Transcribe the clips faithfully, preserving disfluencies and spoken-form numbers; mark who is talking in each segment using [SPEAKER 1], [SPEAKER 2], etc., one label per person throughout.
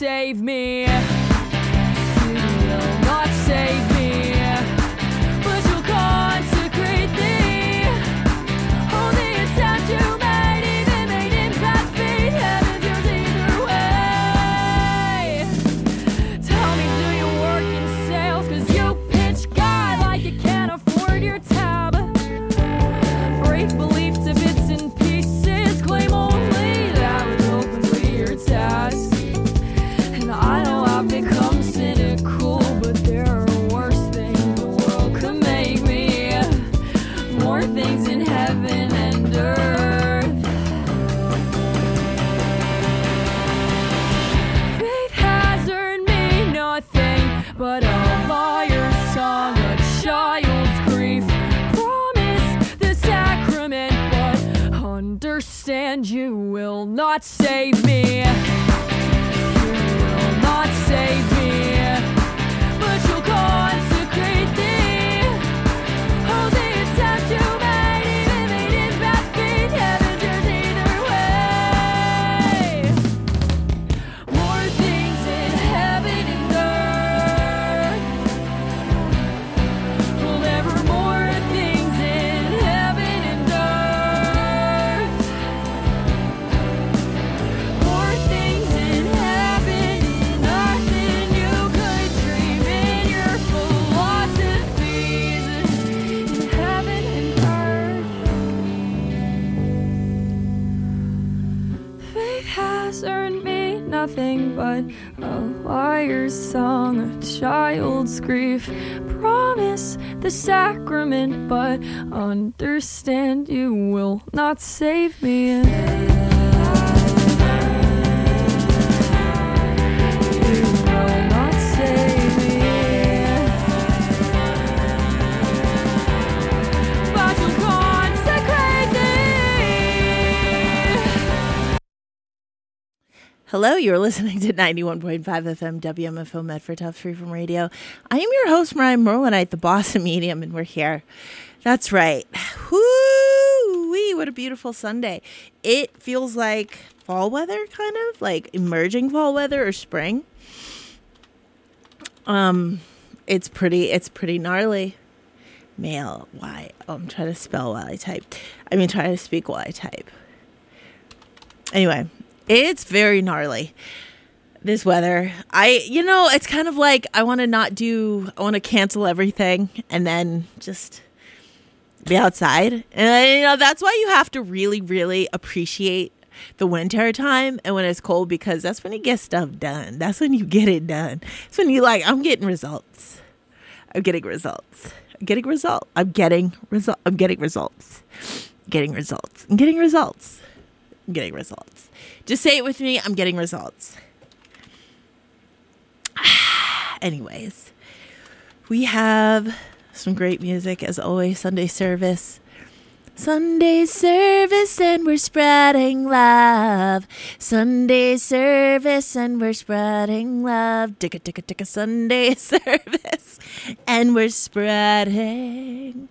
[SPEAKER 1] save me. You will not save me, but you'll consecrate thee. Only a sound you made, even made in bad faith. Heaven's yours either way. Tell me, do you work in sales? Cause you pitch God like you can't afford your tab. Break belief to bits and pieces. Claim only that which openly your task. And I know I've become cynical, but there are worse things the world could make me. More things in heaven and earth. Faith has earned me nothing but a liar's song, a child's grief. Promise the sacrament, but understand you will not save me. You will not save me, but you'll consecrate thee. Oh, the attempt you made, even made in bad faith. Heaven's yours either way. More things in heaven and earth. Well, there were more things in heaven and earth. More things in heaven and earth than you could dream in your philosophies. In heaven and earth. Faith has earned me nothing but a liar's song, a child's grief. Promise the sacrament, but understand you will not save me. You will not save me, but you'll consecrate thee.
[SPEAKER 2] Hello, you're listening to ninety-one point five F M W M F O Medford Tough Freeform Radio. I am your host, Mariah Merlinite, the boss of Medium, and we're here. That's right. Whoo-wee, what a beautiful Sunday. It feels like fall weather, kind of, like emerging fall weather or spring. Um, it's pretty, it's pretty gnarly. Male, why? Oh, I'm trying to spell while I type. I mean, trying to speak while I type. Anyway. It's very gnarly, this weather. I, you know, it's kind of like I want to not do, I want to cancel everything and then just be outside. And, you know, that's why you have to really, really appreciate the winter time and when it's cold, because that's when you get stuff done. That's when you get it done. It's when you like, I'm getting results. I'm getting results. I'm getting results. I'm getting results. I'm getting results. Getting results. I'm getting results. I'm getting results. Just say it with me. I'm getting results. Anyways, we have some great music as always. Sunday service. Sunday service and we're spreading love. Sunday service and we're spreading love. Ticka ticka ticka Sunday service and we're spreading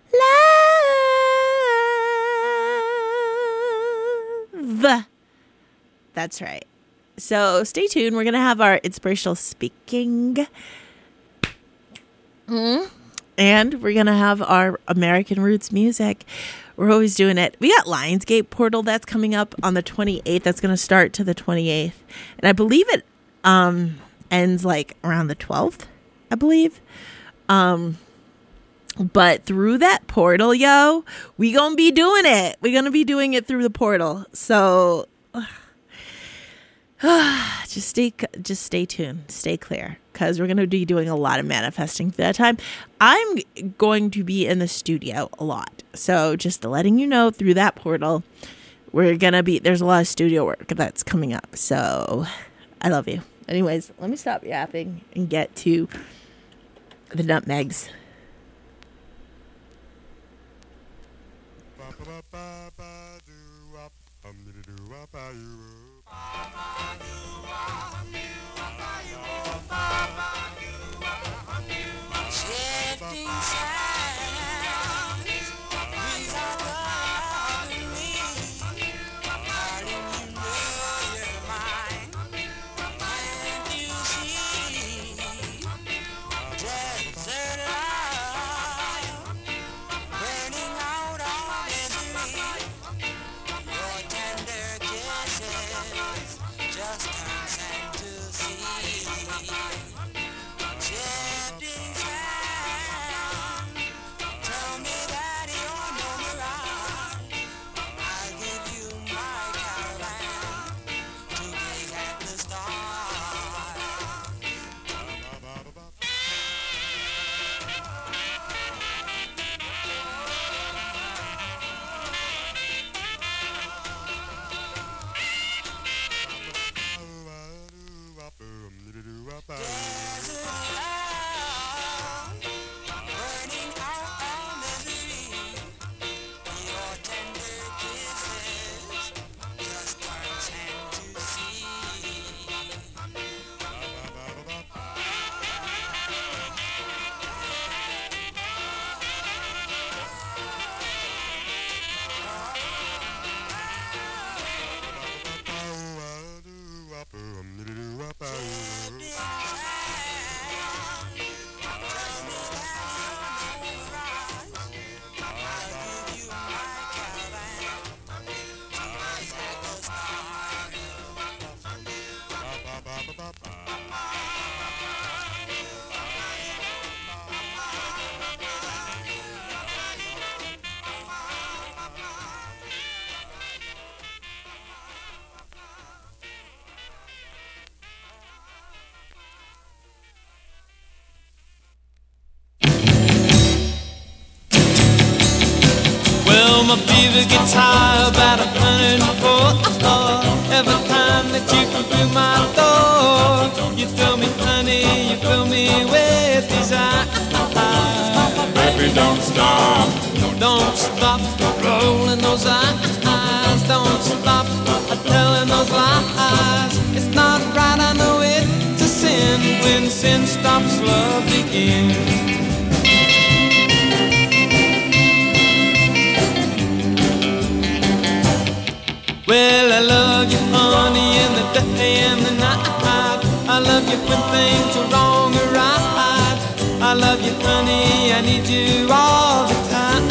[SPEAKER 2] love. That's right. So stay tuned. We're going to have our inspirational speaking. Mm. And we're going to have our American Roots music. We're always doing it. We got Lionsgate Portal that's coming up on the twenty-eighth. That's going to start to the twenty-eighth. And I believe it um, ends like around the twelfth, I believe. Um, but through that portal, yo, we going to be doing it. We're going to be doing it through the portal. So just stay, just stay tuned, stay clear, because we're going to be doing a lot of manifesting for that time. I'm going to be in the studio a lot. So just letting you know, through that portal, we're going to be, there's a lot of studio work that's coming up. So I love you. Anyways, let me stop yapping and get to the nutmegs.
[SPEAKER 3] my favorite guitar about a hundred and four. Every time that you come through my door, you fill me, honey, you fill me with desire.
[SPEAKER 4] Baby, don't stop.
[SPEAKER 3] Don't stop rolling those eyes. Don't stop telling those lies. It's not right, I know it's a sin. When sin stops, love begins. Well, I love you, honey, in the day and the night. I love you when things are wrong or right. I love you, honey, I need you all the time.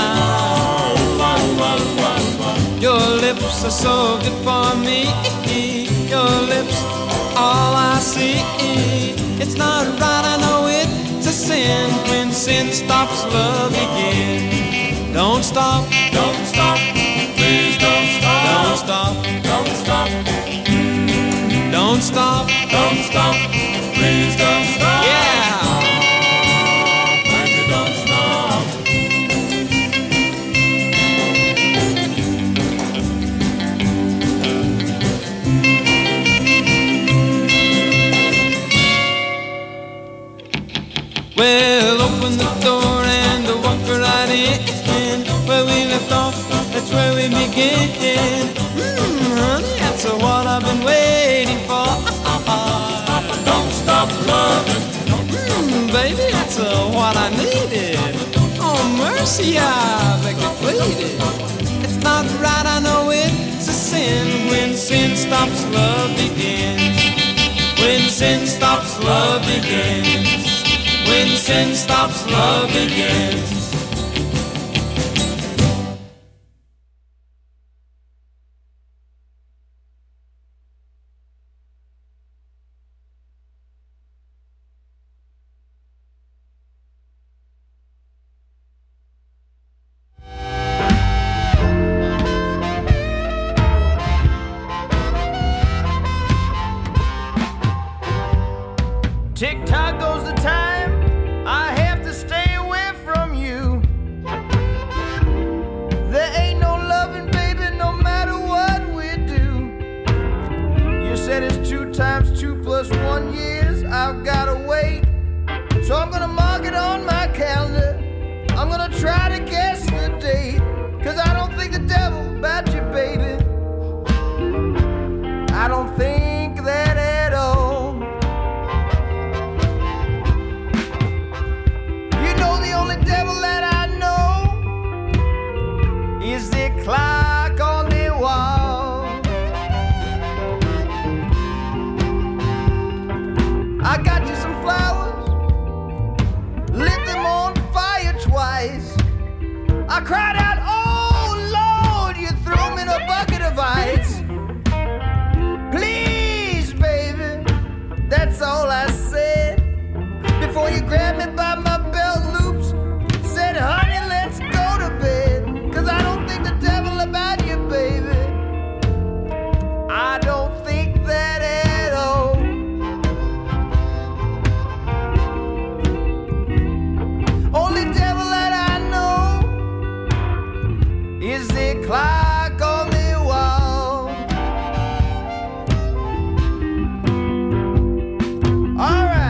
[SPEAKER 3] Your lips are so good for me. Your lips, all I see. It's not right, I know it's a sin. When sin stops, love begins. Don't stop,
[SPEAKER 4] Don't stop. Please don't stop.
[SPEAKER 3] don't stop,
[SPEAKER 4] Don't stop.
[SPEAKER 3] don't stop.
[SPEAKER 4] Don't stop. Please don't stop.
[SPEAKER 3] Yeah.
[SPEAKER 4] Baby, don't stop.
[SPEAKER 3] Well, open the door and walk right in. Where we left off, that's where we begin. Mmm, honey, that's what I've been waiting for.
[SPEAKER 4] Don't stop loving.
[SPEAKER 3] Mmm, baby, that's what I needed. Oh, mercy, I begged and pleaded. It's not right, I know it's a sin. When sin stops, love begins. When sin stops, love begins. When sin stops, love begins.
[SPEAKER 5] Tick-tock goes the time, I have to stay away from you. There ain't no loving, baby, no matter what we do. You said it's two times two plus one years, I've gotta wait. So I'm gonna mark it on my calendar. I'm gonna try to guess the date. Cause I don't think the devil about you, baby. I don't think that at all. Devil that I know is the clock on the wall. I got you some flowers, lit them on fire twice. I cried out, oh Lord, you threw me in a bucket of ice. Please, baby, that's all I said. Before you grabbed me by my belt loops, said, honey, let's go to bed. Cause I don't think the devil about you, baby. I don't think that at all. Only devil that I know is the clock on the wall. All right.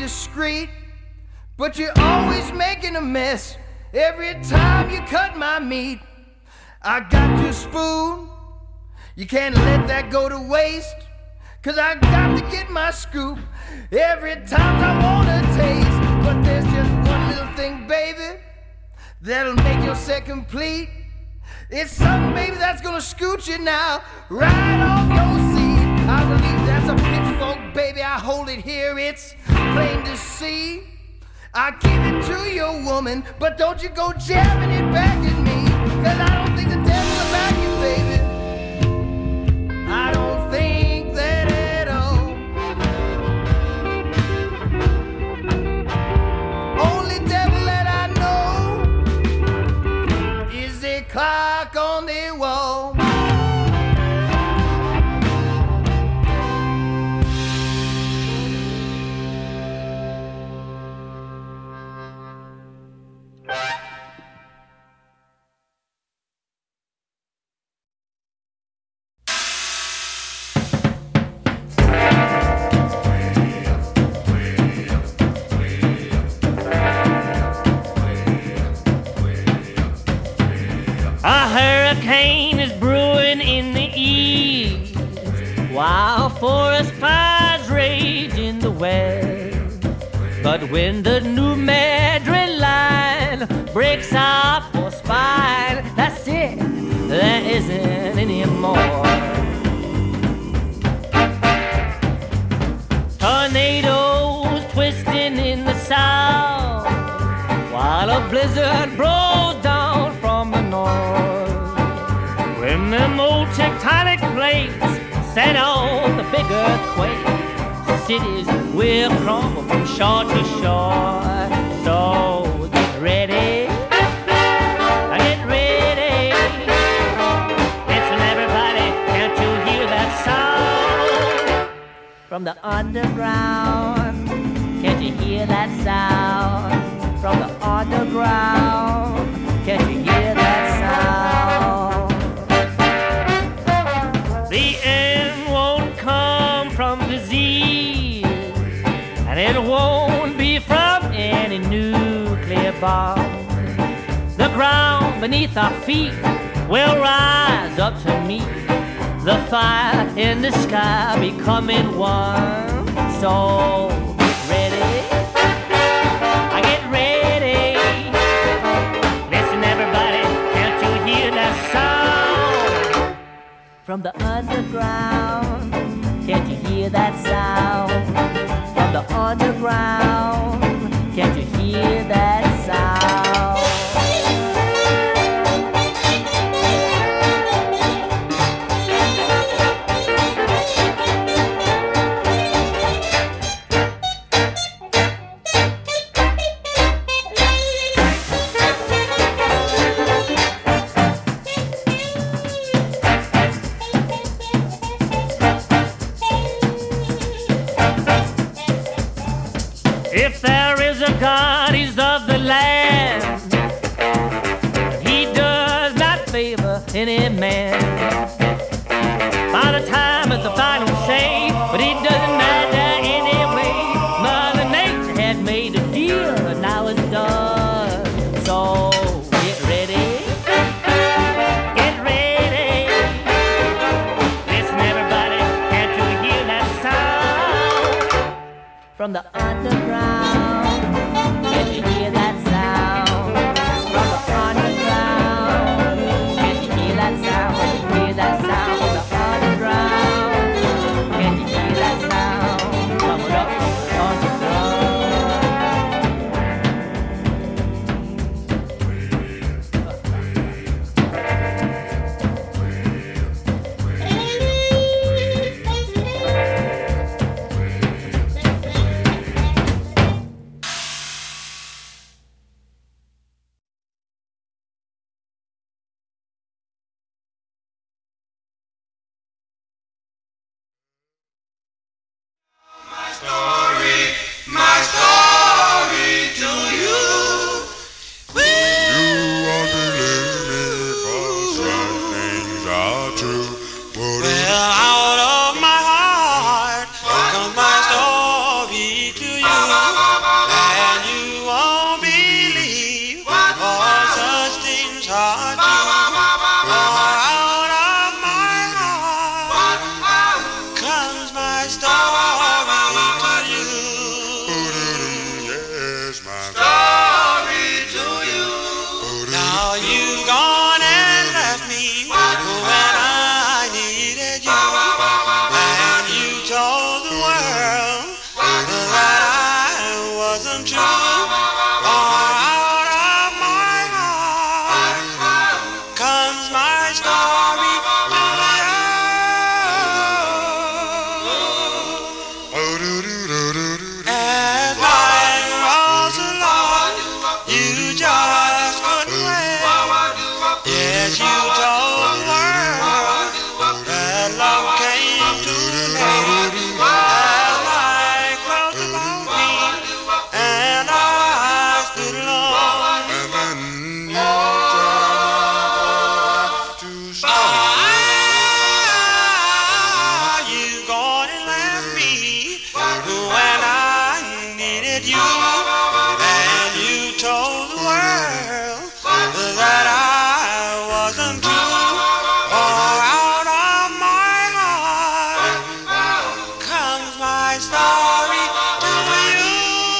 [SPEAKER 5] discreet, but you're always making a mess every time you cut my meat. I got your spoon, you can't let that go to waste, 'cause I got to get my scoop every time I wanna taste. But there's just one little thing, baby, that'll make your set complete. It's something, baby, that's gonna scoot you now right off your seat. I believe that's a pitchfork, baby, I hold it here, it's plain to see. I give it to your woman, but don't you go jamming it back at me, 'cause I don't think the devil will back you, baby. I don't think that at all. Only devil that I know is the clock on the wall.
[SPEAKER 6] A hurricane is brewing in the east, while forest fires rage in the west. But when the New Madrid line breaks up for spine, that's it, there isn't anymore. Tornadoes twisting in the south, while a blizzard blows down from the north. When them old tectonic plates set off the big earthquake, cities will crumble from shore to shore. So get ready, get ready. Listen everybody, can't you hear that sound? From the underground, can't you hear that sound? From the underground, can't you hear that sound? The end won't come from disease, and it won't be from any nuclear bomb. The ground beneath our feet will rise up to meet the fire in the sky becoming one. So get ready, I get ready. Listen everybody, can't you hear that sound? From the underground, can't you hear that sound? From the underground, can't you hear that sound? If there is a God, he's of the land. He does not favor any man. By the time of the final say, but it doesn't matter anyway. Mother Nature had made a deal, and now it's done. So get ready, get ready. Listen everybody, can't you hear that sound? From the underground, can't you hear that sound? From the underground, can't you hear that sound? Hear that sound from the underground. Can't you hear that sound coming up on the
[SPEAKER 3] story to you.
[SPEAKER 4] Yes, my
[SPEAKER 3] Story to you. Now you gone and left me when I needed you, and you told the world that I wasn't true. Or out of my heart comes my story to you. As life rolls along, you just couldn't wait. Yes, you told the world that love came too late. As life closed about me, and I stood alone.
[SPEAKER 4] and then you tried to stop.
[SPEAKER 3] Ah, you gone and left me when I needed you, and you told the world that I wasn't true. For out of my heart comes my story to you.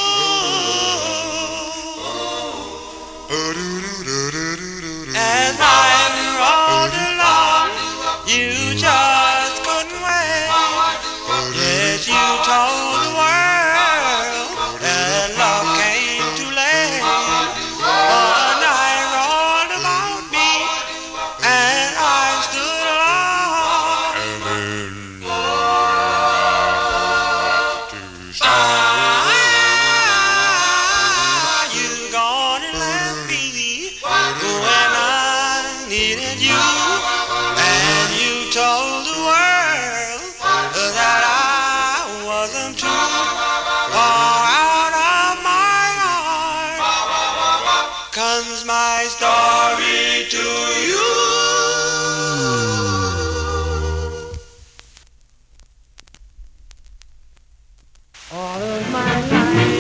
[SPEAKER 3] As life rolled along, you just couldn't wait. Yes, you told the world that love came too late. One night rolled about me, and I stood alone.
[SPEAKER 4] And then you tried to stop.
[SPEAKER 3] Ah, you gone and left me when I needed you, and you told the world that I wasn't true. For out of my heart comes my story to you. All of my life.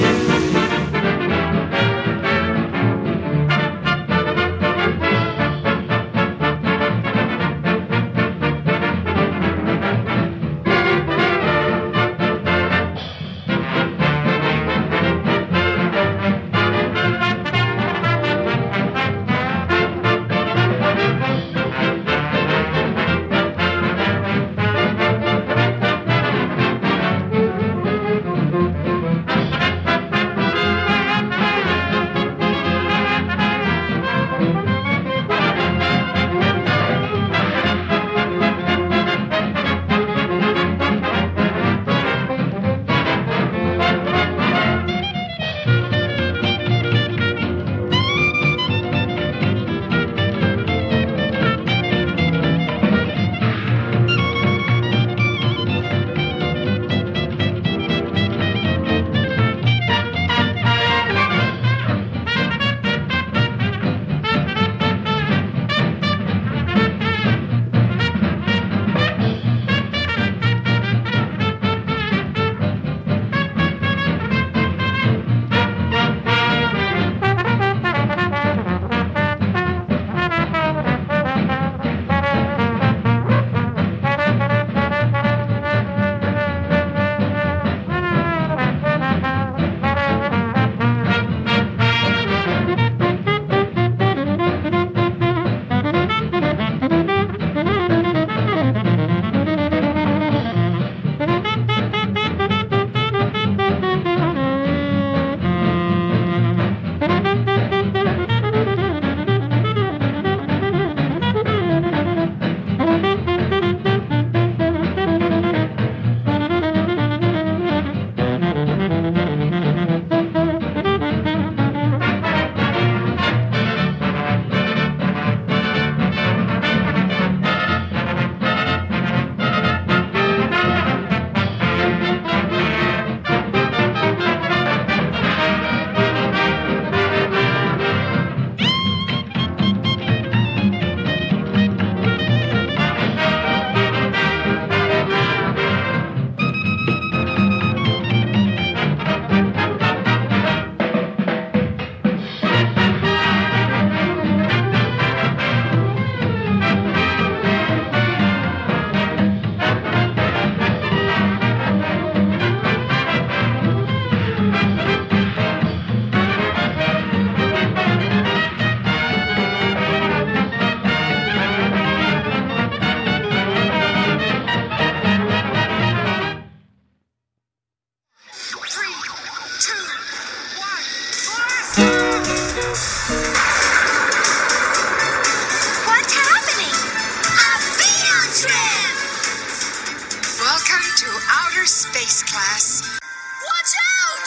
[SPEAKER 7] space class. Watch out!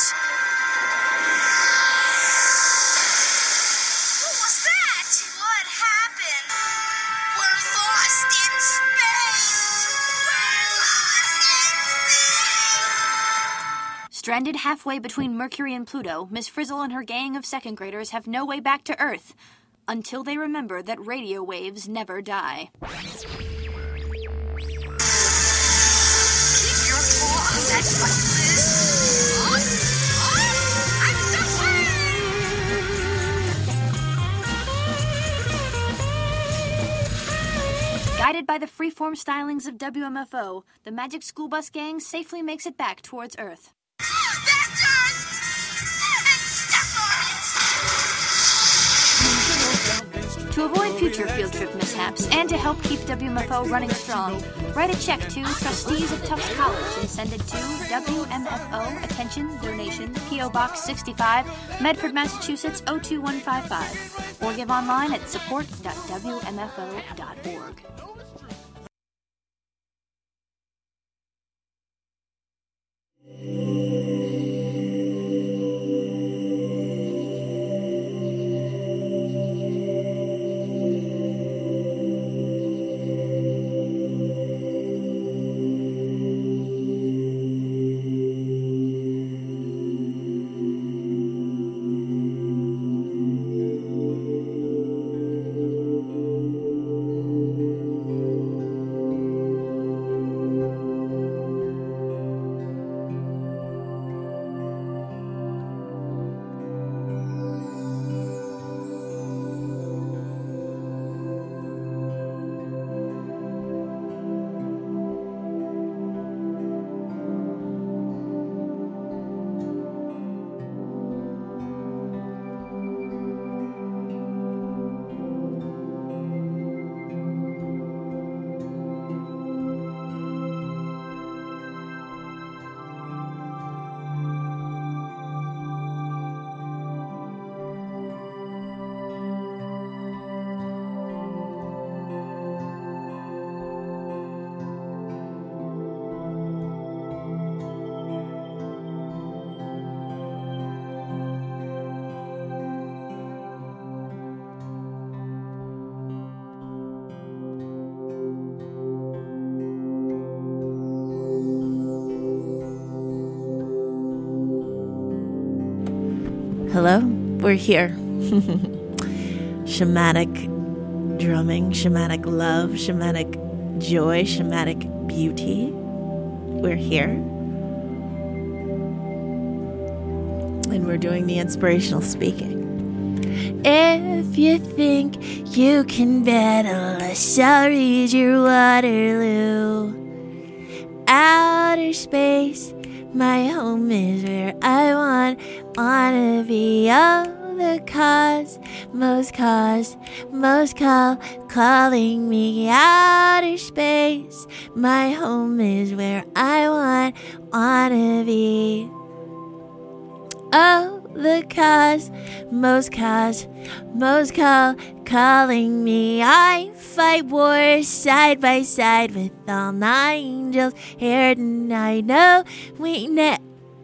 [SPEAKER 7] What was that? What happened? We're lost in space! We're lost in space!
[SPEAKER 8] Stranded halfway between Mercury and Pluto, Miss Frizzle and her gang of second graders have no way back to Earth until they remember that radio waves never die.
[SPEAKER 7] That button, Liz. On, on, and away!
[SPEAKER 8] Guided by the freeform stylings of W M F O, the Magic School Bus gang safely makes it back towards Earth.
[SPEAKER 7] That's Earth! And step on it!
[SPEAKER 8] To avoid future field trip mishaps and to help keep W M F O running strong, write a check to Trustees of Tufts College and send it to W M F O, attention, donation, P O Box sixty-five, Medford, Massachusetts oh two one five five, or give online at support dot w m f o dot org.
[SPEAKER 2] Hello, we're here. Shamanic drumming, shamanic love, shamanic joy, shamanic beauty. We're here. And we're doing the inspirational speaking. If you think you can battle us, I'll read your Waterloo. Outer space, my home is where I want, wanna be. All the cause, most cause, most call, calling me. Outer space, my home is where I want, wanna be. Oh, the cause, most cause, most call, calling me. I fight wars side by side with all my angels here tonight. No, we ne-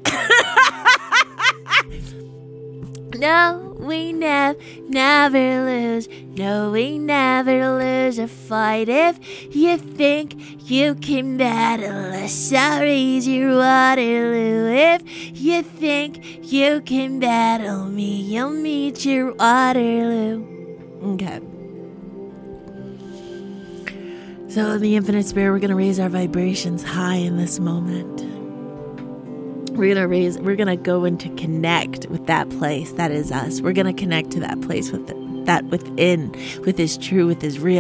[SPEAKER 2] No, we never, never lose. No, we never lose a fight. If you think you can battle us, I'll raise your Waterloo. If you think you can battle me, you'll meet your Waterloo. Okay. So in the Infinite Spirit, we're going to raise our vibrations high in this moment. We're going to raise, we're going to go into connect with that place that is us. We're going to connect to that place with it, that within, with is true, with is real.